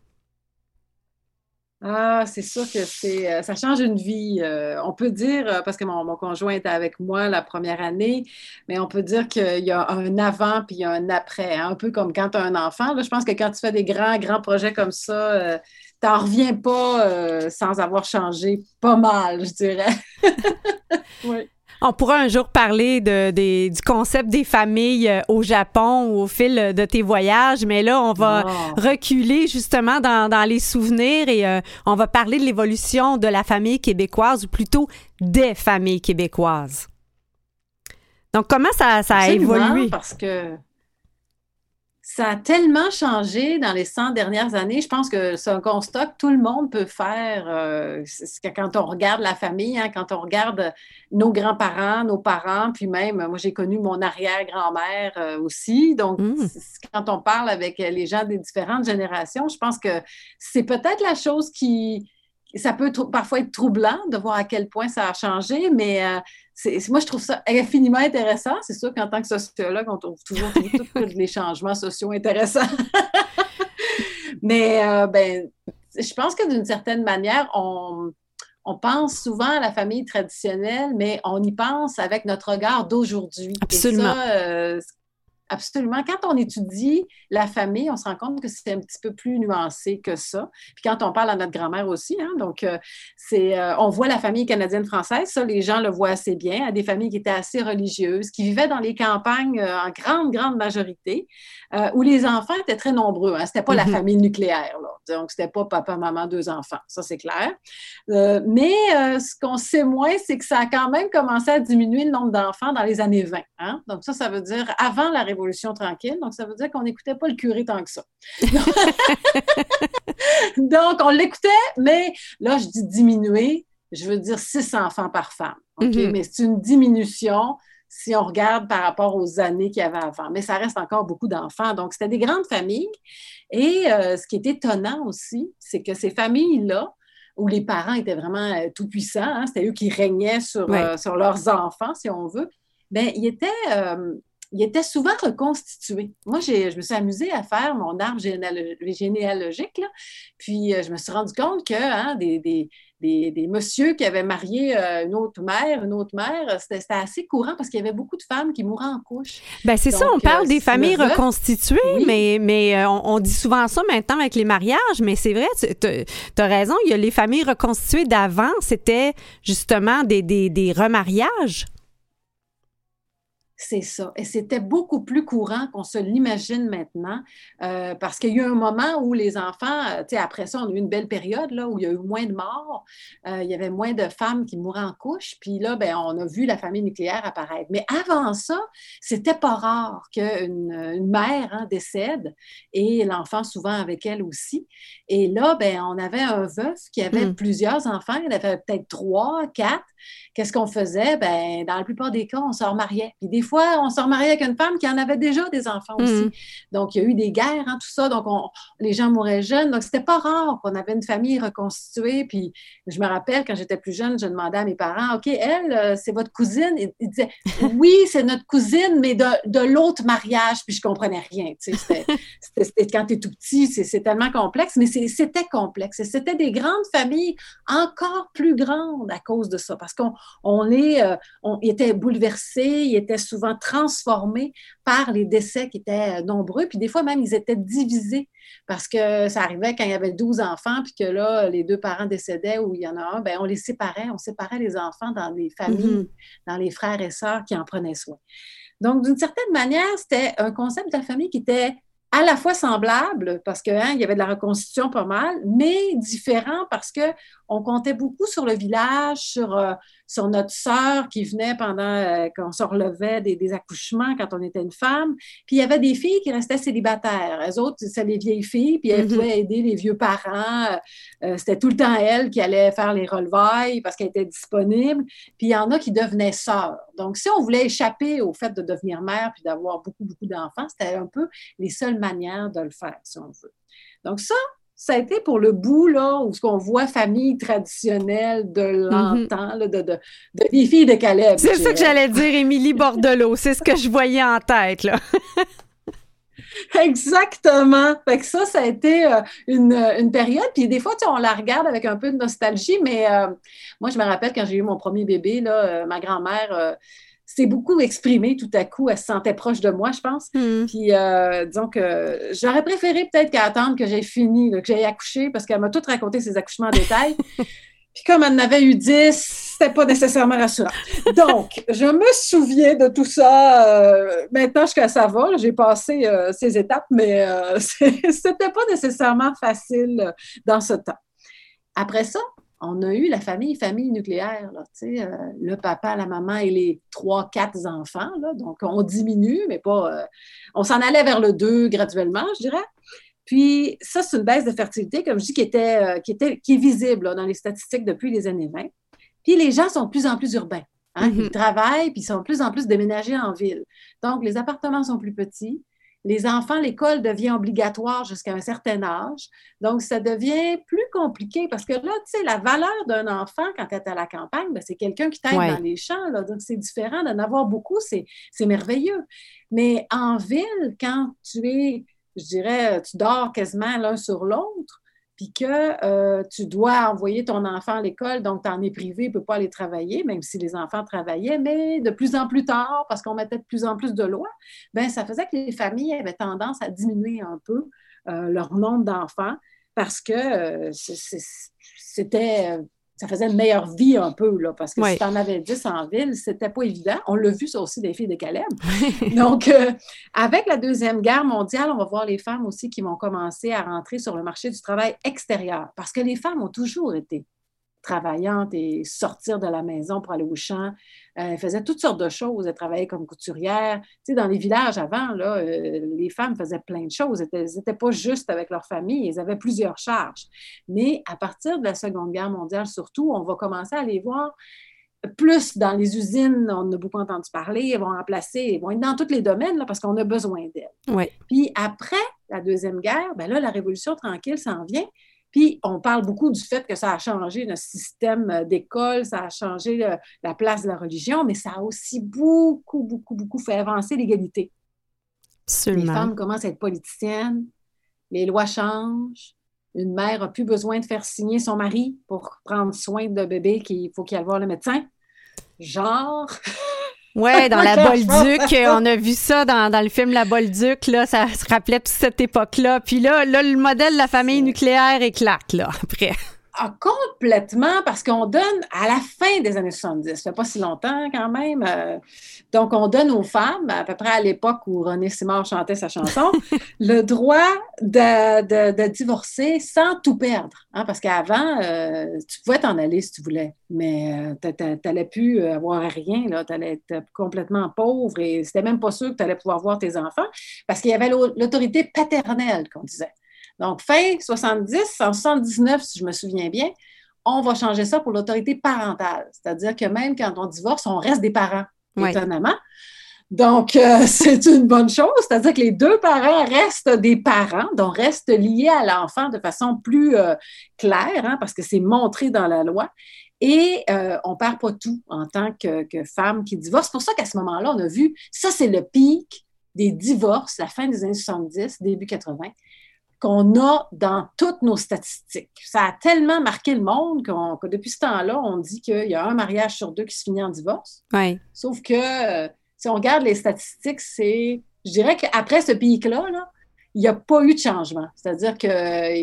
Ah, c'est sûr que ça change une vie. On peut dire, parce que mon conjoint était avec moi la première année, mais on peut dire qu'il y a un avant puis il y a un après, hein. Un peu comme quand tu as un enfant. Là, je pense que quand tu fais des grands projets comme ça, t'en reviens pas sans avoir changé pas mal, je dirais. Oui. On pourra un jour parler du concept des familles au Japon au fil de tes voyages, mais là, on va reculer justement dans les souvenirs et on va parler de l'évolution de la famille québécoise ou plutôt des familles québécoises. Donc, comment ça a évolué? Parce que ça a tellement changé dans les 100 dernières années. Je pense que c'est un constat que tout le monde peut faire. C'est que quand on regarde la famille, hein, quand on regarde nos grands-parents, nos parents, puis même, moi, j'ai connu mon arrière-grand-mère aussi. Donc, quand on parle avec les gens des différentes générations, je pense que c'est peut-être la chose qui... Ça peut parfois être troublant de voir à quel point ça a changé, mais moi, je trouve ça infiniment intéressant. C'est sûr qu'en tant que sociologue, on trouve toujours tous les changements sociaux intéressants. Mais je pense que d'une certaine manière, on pense souvent à la famille traditionnelle, mais on y pense avec notre regard d'aujourd'hui. Absolument. Et ça, absolument. Quand on étudie la famille, on se rend compte que c'est un petit peu plus nuancé que ça. Puis quand on parle à notre grand-mère aussi, hein, donc on voit la famille canadienne-française, ça, les gens le voient assez bien, à des familles qui étaient assez religieuses, qui vivaient dans les campagnes en grande majorité, où les enfants étaient très nombreux. Hein. C'était pas la famille nucléaire, là. Donc, c'était pas papa, maman, 2 enfants. Ça, c'est clair. Mais ce qu'on sait moins, c'est que ça a quand même commencé à diminuer le nombre d'enfants dans les années 20. Hein? Donc, ça veut dire avant la Révolution tranquille. Donc, ça veut dire qu'on n'écoutait pas le curé tant que ça. Donc, on l'écoutait, mais là, je dis diminuer, je veux dire 6 enfants par femme. Okay? Mais c'est une diminution si on regarde par rapport aux années qu'il y avait avant. Mais ça reste encore beaucoup d'enfants. Donc, c'était des grandes familles. Et ce qui est étonnant aussi, c'est que ces familles-là, où les parents étaient vraiment tout-puissants, hein, c'était eux qui régnaient sur leurs enfants, si on veut, bien, ils étaient souvent reconstitués. Moi, je me suis amusée à faire mon arbre généalogique, là, puis je me suis rendu compte que des messieurs qui avaient marié une autre mère, c'était assez courant parce qu'il y avait beaucoup de femmes qui mouraient en couche. Bien, c'est ça, on parle des familles reconstituées, oui. mais on dit souvent ça maintenant avec les mariages, mais c'est vrai, tu as raison, il y a les familles reconstituées d'avant, c'était justement des remariages. C'est ça. Et c'était beaucoup plus courant qu'on se l'imagine maintenant parce qu'il y a eu un moment où les enfants, après ça, on a eu une belle période là, où il y a eu moins de morts, il y avait moins de femmes qui mouraient en couche, puis là, on a vu la famille nucléaire apparaître. Mais avant ça, c'était pas rare qu'une mère décède et l'enfant souvent avec elle aussi. Et là, on avait un veuf qui avait plusieurs enfants, il avait peut-être 3, 4. Qu'est-ce qu'on faisait? Dans la plupart des cas, on se remariait. Puis des fois, on se remariait avec une femme qui en avait déjà des enfants aussi. Donc, il y a eu des guerres, hein, tout ça. Donc, les gens mouraient jeunes. Donc, c'était pas rare qu'on avait une famille reconstituée. Puis, je me rappelle, quand j'étais plus jeune, je demandais à mes parents, OK, elle, c'est votre cousine? Ils disaient, oui, c'est notre cousine, mais de l'autre mariage. Puis, je comprenais rien. Tu sais, c'était quand tu es tout petit, c'est tellement complexe. Mais c'était complexe. Et c'était des grandes familles encore plus grandes à cause de ça. Parce ils étaient bouleversés, ils étaient souvent transformés par les décès qui étaient nombreux, puis des fois même, ils étaient divisés parce que ça arrivait quand il y avait 12 enfants, puis que là, les 2 parents décédaient ou il y en a un, on les séparait, on séparait les enfants dans les familles, dans les frères et sœurs qui en prenaient soin. Donc, d'une certaine manière, c'était un concept de la famille qui était à la fois semblable, parce qu'il y avait de la reconstitution pas mal, mais différent parce qu'on comptait beaucoup sur le village, sur sur notre sœur qui venait pendant qu'on se relevait des accouchements quand on était une femme. Puis il y avait des filles qui restaient célibataires. Elles autres, c'est les vieilles filles, puis elles pouvaient aider les vieux parents. C'était tout le temps elles qui allaient faire les relevailles parce qu'elles étaient disponibles. Puis il y en a qui devenaient sœurs. Donc, si on voulait échapper au fait de devenir mère puis d'avoir beaucoup, beaucoup d'enfants, c'était un peu les seules manières de le faire, si on veut. Donc ça a été pour le bout, là, où ce qu'on voit famille traditionnelle de l'antan, là, des filles de Caleb. C'est ça que j'allais dire, Émilie Bordelot. C'est ce que je voyais en tête, là. Exactement. Fait que ça a été une période. Puis des fois, on la regarde avec un peu de nostalgie, mais moi, je me rappelle quand j'ai eu mon premier bébé, là, ma grand-mère s'est beaucoup exprimée tout à coup. Elle se sentait proche de moi, je pense. Puis disons que j'aurais préféré peut-être qu'elle attende que j'ai fini, là, que j'ai accouché, parce qu'elle m'a tout raconté ses accouchements en détail. Puis comme elle en avait eu 10, c'était pas nécessairement rassurant. Donc, je me souviens de tout ça. Maintenant, jusqu'à ça va, là, j'ai passé ces étapes, mais c'était pas nécessairement facile dans ce temps. Après ça, on a eu la famille nucléaire, là, le papa, la maman et les 3-4 enfants. Là, donc, on diminue, mais pas... on s'en allait vers le 2 graduellement, je dirais. Puis ça, c'est une baisse de fertilité, comme je dis, qui est visible là, dans les statistiques depuis les années 20. Puis les gens sont de plus en plus urbains. Hein? Ils travaillent, puis ils sont de plus en plus déménagés en ville. Donc, les appartements sont plus petits. Les enfants, l'école devient obligatoire jusqu'à un certain âge. Donc, ça devient plus compliqué parce que là, tu sais, la valeur d'un enfant quand tu es à la campagne, bien, c'est quelqu'un qui t'aide dans les champs. Là. Donc, c'est différent. D'en avoir beaucoup, c'est merveilleux. Mais en ville, quand tu es... je dirais, tu dors quasiment l'un sur l'autre, puis que tu dois envoyer ton enfant à l'école, donc tu en es privé, il ne peut pas aller travailler, même si les enfants travaillaient, mais de plus en plus tard, parce qu'on mettait de plus en plus de lois, bien, ça faisait que les familles avaient tendance à diminuer un peu leur nombre d'enfants, parce que c'était... ça faisait une meilleure vie un peu, là, parce que si tu en avais 10 en ville, c'était pas évident. On l'a vu, ça aussi, des filles de Caleb. Donc, avec la Deuxième Guerre mondiale, on va voir les femmes aussi qui vont commencer à rentrer sur le marché du travail extérieur, parce que les femmes ont toujours été travaillantes et sortir de la maison pour aller au champ. Elles faisaient toutes sortes de choses. Elles travaillaient comme couturières. Tu sais, dans les villages avant, là, les femmes faisaient plein de choses. Elles n'étaient pas juste avec leur famille. Elles avaient plusieurs charges. Mais à partir de la Seconde Guerre mondiale, surtout, on va commencer à les voir plus dans les usines. On en a beaucoup entendu parler. Elles vont remplacer, elles vont être dans tous les domaines là, parce qu'on a besoin d'elles. Ouais. Puis après la Deuxième Guerre, bien là, la Révolution tranquille s'en vient. Puis, on parle beaucoup du fait que ça a changé notre système d'école, ça a changé la place de la religion, mais ça a aussi beaucoup, beaucoup, beaucoup fait avancer l'égalité. Absolument. Les femmes commencent à être politiciennes, les lois changent, une mère n'a plus besoin de faire signer son mari pour prendre soin de bébé qu'il faut qu'il aille voir le médecin. Genre... Oui, dans La Bolduc, on a vu ça dans le film La Bolduc, là, ça se rappelait toute cette époque-là. Puis là, le modèle de la famille nucléaire éclate, là, après. Ah, complètement, parce qu'on donne à la fin des années 70, ça fait pas si longtemps quand même, donc on donne aux femmes, à peu près à l'époque où René Simard chantait sa chanson, le droit de divorcer sans tout perdre, hein, parce qu'avant, tu pouvais t'en aller si tu voulais, mais t'allais plus avoir rien, là, t'allais être complètement pauvre et c'était même pas sûr que t'allais pouvoir voir tes enfants, parce qu'il y avait l'autorité paternelle, qu'on disait. Donc, fin 70, en 79, si je me souviens bien, on va changer ça pour l'autorité parentale. C'est-à-dire que même quand on divorce, on reste des parents, étonnamment. Donc, c'est une bonne chose. C'est-à-dire que les deux parents restent des parents, donc restent liés à l'enfant de façon plus claire, hein, parce que c'est montré dans la loi. Et on ne perd pas tout en tant que femme qui divorce. C'est pour ça qu'à ce moment-là, on a vu, ça c'est le pic des divorces, la fin des années 70, début 80, qu'on a dans toutes nos statistiques. Ça a tellement marqué le monde que depuis ce temps-là, on dit qu'il y a un mariage sur 2 qui se finit en divorce. Ouais. Sauf que si on regarde les statistiques, je dirais qu'après ce pic-là, là, il n'y a pas eu de changement. C'est-à-dire que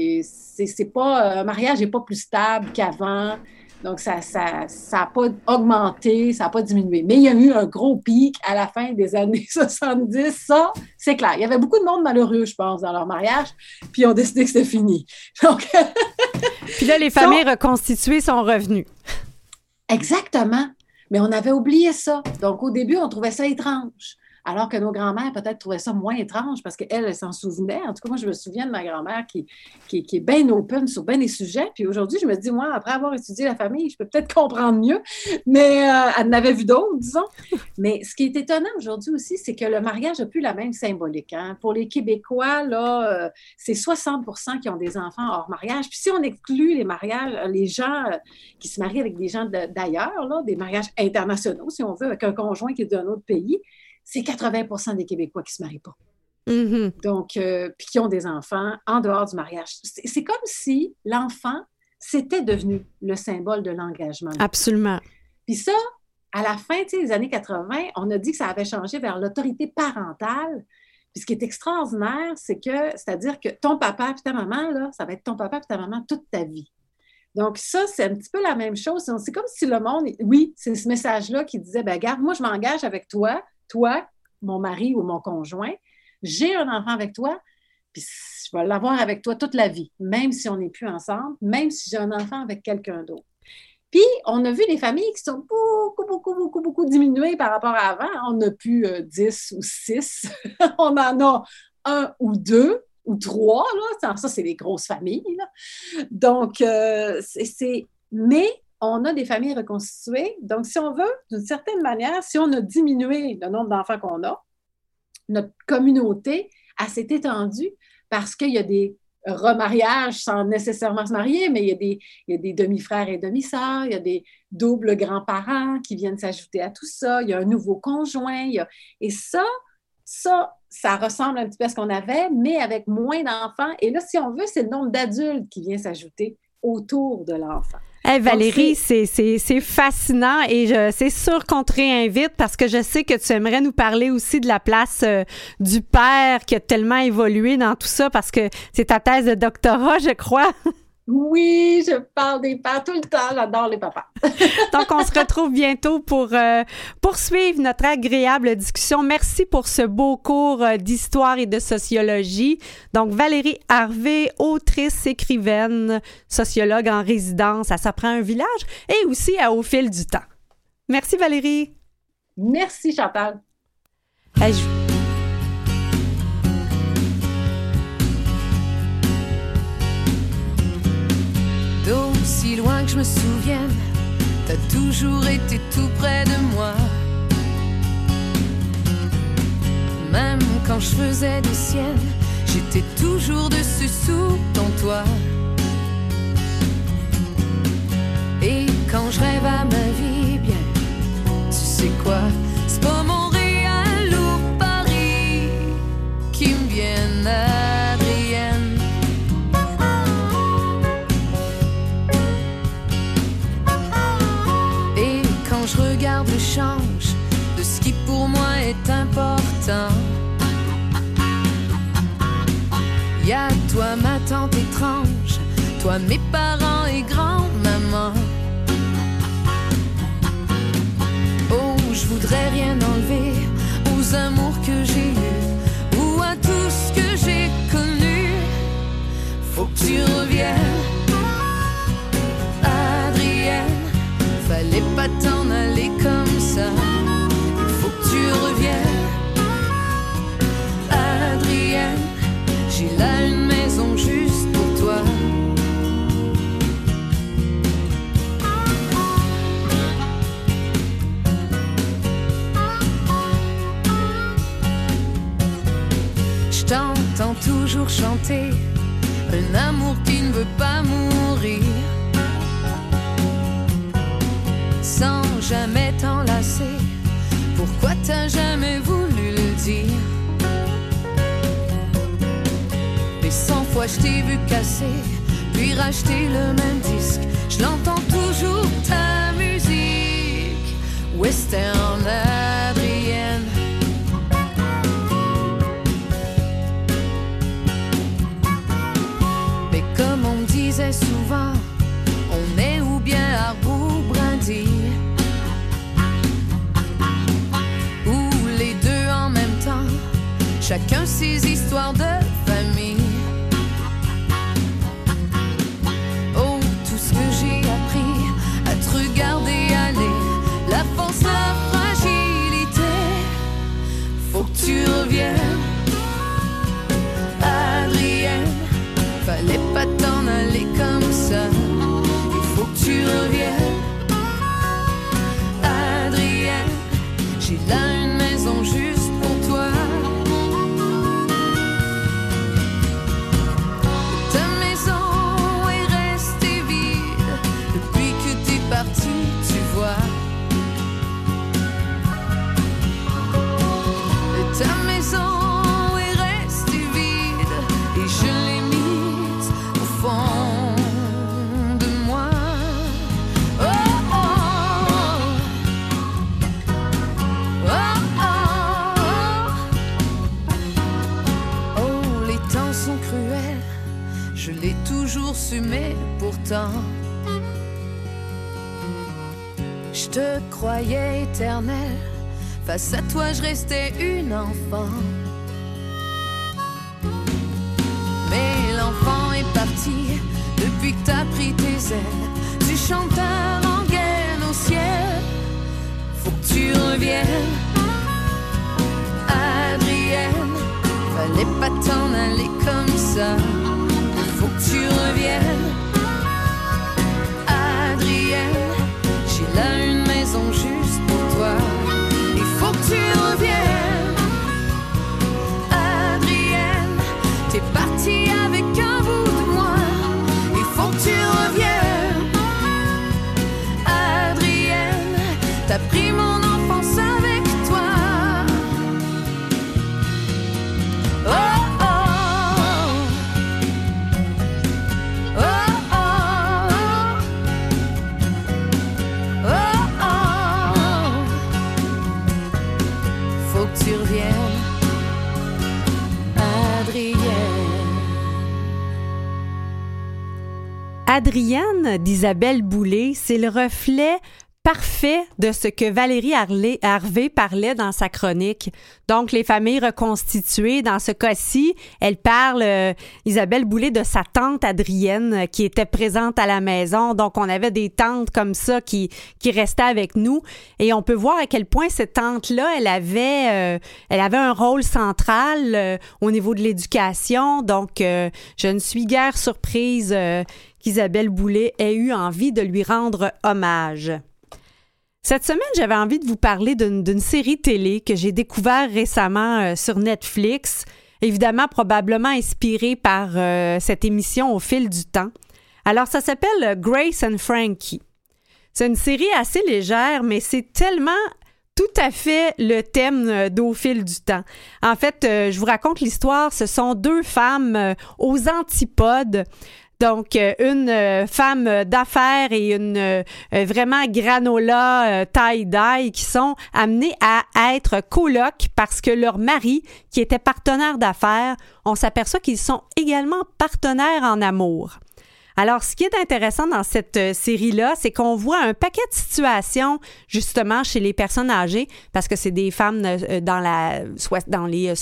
un mariage n'est pas plus stable qu'avant. Donc, ça n'a pas augmenté, ça n'a pas diminué. Mais il y a eu un gros pic à la fin des années 70. Ça, c'est clair. Il y avait beaucoup de monde malheureux, je pense, dans leur mariage. Puis, ils ont décidé que c'était fini. Donc... Puis là, les familles reconstituées sont revenues. Exactement. Mais on avait oublié ça. Donc, au début, on trouvait ça étrange. Alors que nos grands-mères, peut-être, trouvaient ça moins étrange parce qu'elles, elles s'en souvenaient. En tout cas, moi, je me souviens de ma grand-mère qui est bien open sur bien des sujets. Puis aujourd'hui, je me dis, moi, après avoir étudié la famille, je peux peut-être comprendre mieux. Mais elle en avait vu d'autres, disons. Mais ce qui est étonnant aujourd'hui aussi, c'est que le mariage n'a plus la même symbolique. Hein. Pour les Québécois, là, c'est 60% qui ont des enfants hors mariage. Puis si on exclut les mariages, les gens qui se marient avec des gens d'ailleurs, là, des mariages internationaux, si on veut, avec un conjoint qui est d'un autre pays, c'est 80% des Québécois qui ne se marient pas. Mm-hmm. Donc, puis qui ont des enfants en dehors du mariage. C'est comme si l'enfant, c'était devenu le symbole de l'engagement. Absolument. Puis ça, à la fin des années 80, on a dit que ça avait changé vers l'autorité parentale. Puis ce qui est extraordinaire, c'est-à-dire que ton papa et ta maman, là, ça va être ton papa et ta maman toute ta vie. Donc, ça, c'est un petit peu la même chose. C'est comme si le monde, oui, c'est ce message-là qui disait, ben regarde, moi, je m'engage avec toi, mon mari ou mon conjoint, j'ai un enfant avec toi, puis je vais l'avoir avec toi toute la vie, même si on n'est plus ensemble, même si j'ai un enfant avec quelqu'un d'autre. Puis, on a vu les familles qui sont beaucoup diminuées par rapport à avant. On n'a plus 10 ou 6. On en a 1 ou 2 ou 3. Là. Ça, c'est les grosses familles. Là. Donc, mais on a des familles reconstituées. Donc, si on veut, d'une certaine manière, si on a diminué le nombre d'enfants qu'on a, notre communauté, elle s'est étendue parce qu'il y a des remariages sans nécessairement se marier, mais il y a des demi-frères et demi-sœurs, il y a des doubles grands-parents qui viennent s'ajouter à tout ça, il y a un nouveau conjoint, et ça ressemble un petit peu à ce qu'on avait, mais avec moins d'enfants. Et là, si on veut, c'est le nombre d'adultes qui vient s'ajouter autour de l'enfant. Hey Valérie, c'est fascinant et c'est sûr qu'on te réinvite parce que je sais que tu aimerais nous parler aussi de la place du père qui a tellement évolué dans tout ça parce que c'est ta thèse de doctorat, je crois. Oui, je parle des pères tout le temps. J'adore les papas. Donc, on se retrouve bientôt pour poursuivre notre agréable discussion. Merci pour ce beau cours d'histoire et de sociologie. Donc, Valérie Harvey, autrice, écrivaine, sociologue en résidence à Ça prend un village et aussi à Au fil du temps. Merci, Valérie. Merci, Chantal. Hey, D'aussi loin que je me souvienne, t'as toujours été tout près de moi. Même quand je faisais des siennes, j'étais toujours dessus sous ton toit. Et quand je rêve à ma vie, bien, tu sais quoi, c'est pas Montréal ou Paris qui me viennent Adrienne. Quand je regarde le change de ce qui pour moi est important, y'a toi ma tante étrange, toi mes parents et grand-maman. Oh, je voudrais rien enlever aux amours que j'ai eus ou à tout ce que j'ai connu. Faut que tu reviennes, Adrienne. Fallait pas t'en aller comme ça. Il faut que tu reviennes, Adrienne. J'ai là une maison juste pour toi. Je t'entends toujours chanter un amour qui ne veut pas mourir, sans jamais t'enlacer. Pourquoi t'as jamais voulu le dire? Mais 100 fois je t'ai vu casser, puis racheter le même disque. Je l'entends toujours ta musique, Western Adrienne. Mais comme on me disait souvent, on est ou bien arbre ou brindille, ou les deux en même temps, chacun ses histoires de famille. Oh, tout ce que j'ai appris à te regarder aller que tu reviennes. Adrienne, fallait pas t'en aller comme ça. Il faut que tu reviennes. Adrienne, j'ai là une maison juste pour toi. Ta maison est restée vide depuis que t'es parti, tu vois. Ta maison est restée vide et je l'ai mise au fond de moi. Oh oh, oh oh, oh, les temps sont cruels, je l'ai toujours su, mais pourtant je te croyais éternel. Face à toi, je restais une enfant. Mais l'enfant est parti depuis que t'as pris tes ailes. Du chanteur en gaine au ciel. Faut que tu reviennes. Adrienne, fallait pas t'en aller comme ça. Faut que tu reviennes. Adrienne, j'ai là une maison juste pour toi. Faut que tu reviennes. Adrienne, t'es partie avec un bout de moi. Il faut que tu reviennes. Adrienne, t'as pris mon enfance avec toi. Oh oh, oh oh, oh oh. Faut que tu reviennes, Adrienne. Adrienne d'Isabelle Boulay, c'est le reflet parfait de ce que Valérie Harvey parlait dans sa chronique. Donc, les familles reconstituées, dans ce cas-ci, elle parle, Isabelle Boulay, de sa tante Adrienne qui était présente à la maison. Donc, on avait des tantes comme ça qui restaient avec nous. Et on peut voir à quel point cette tante-là, elle avait un rôle central au niveau de l'éducation. Donc, je ne suis guère surprise qu'Isabelle Boulay ait eu envie de lui rendre hommage. Cette semaine, j'avais envie de vous parler d'une série télé que j'ai découvert récemment sur Netflix, évidemment probablement inspirée par cette émission Au fil du temps. Alors, ça s'appelle Grace and Frankie. C'est une série assez légère, mais c'est tellement tout à fait le thème d'Au fil du temps. En fait, je vous raconte l'histoire. Ce sont deux femmes aux antipodes. Donc, une femme d'affaires et une vraiment granola tie-dye qui sont amenées à être colocs parce que leur mari, qui était partenaire d'affaires, on s'aperçoit qu'ils sont également partenaires en amour. Alors, ce qui est intéressant dans cette série-là, c'est qu'on voit un paquet de situations, justement, chez les personnes âgées, parce que c'est des femmes dans les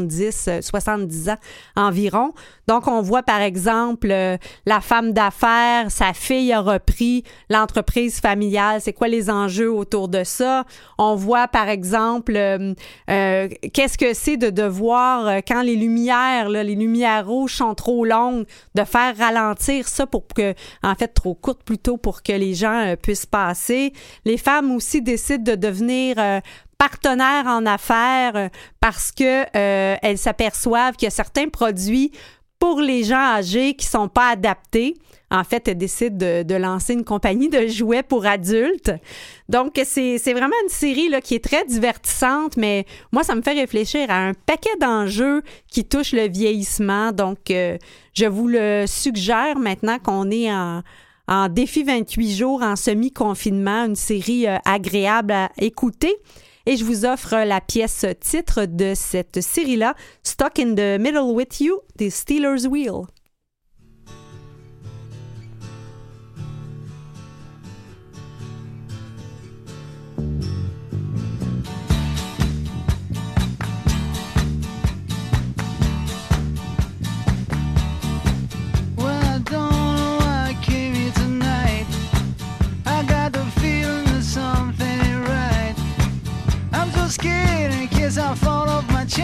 70 ans environ. Donc, on voit, par exemple, la femme d'affaires, sa fille a repris l'entreprise familiale. C'est quoi les enjeux autour de ça? On voit, par exemple, qu'est-ce que c'est de devoir, quand les lumières rouges sont trop longues, de faire ralentir ça pour que, en fait, trop courtes plutôt pour que les gens puissent passer. Les femmes aussi décident de devenir partenaires en affaires parce que elles s'aperçoivent qu'il y a certains produits pour les gens âgés qui sont pas adaptés. En fait, elle décide de lancer une compagnie de jouets pour adultes. Donc, c'est vraiment une série là, qui est très divertissante, mais moi, ça me fait réfléchir à un paquet d'enjeux qui touchent le vieillissement. Donc, je vous le suggère maintenant qu'on est en défi 28 jours, en semi-confinement, une série agréable à écouter. Et je vous offre la pièce titre de cette série-là, Stuck in the Middle with You, des Steelers Wheel. Scared in case I fall off my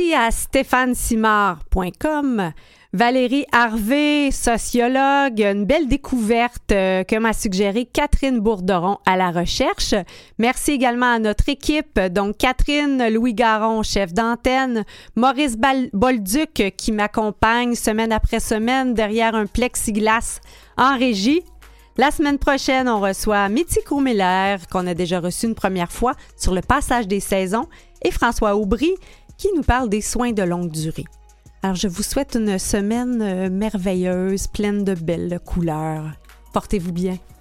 Merci à stéphanesimard.com. Valérie Harvey, sociologue, une belle découverte que m'a suggéré Catherine Bourderon à la recherche. Merci également à notre équipe, donc Catherine Louis-Garon, chef d'antenne, Maurice Bolduc qui m'accompagne semaine après semaine derrière un plexiglas en régie. La semaine prochaine, on reçoit Mithiko Miller, qu'on a déjà reçu une première fois sur le passage des saisons, et François Aubry, qui nous parle des soins de longue durée. Alors, je vous souhaite une semaine merveilleuse, pleine de belles couleurs. Portez-vous bien.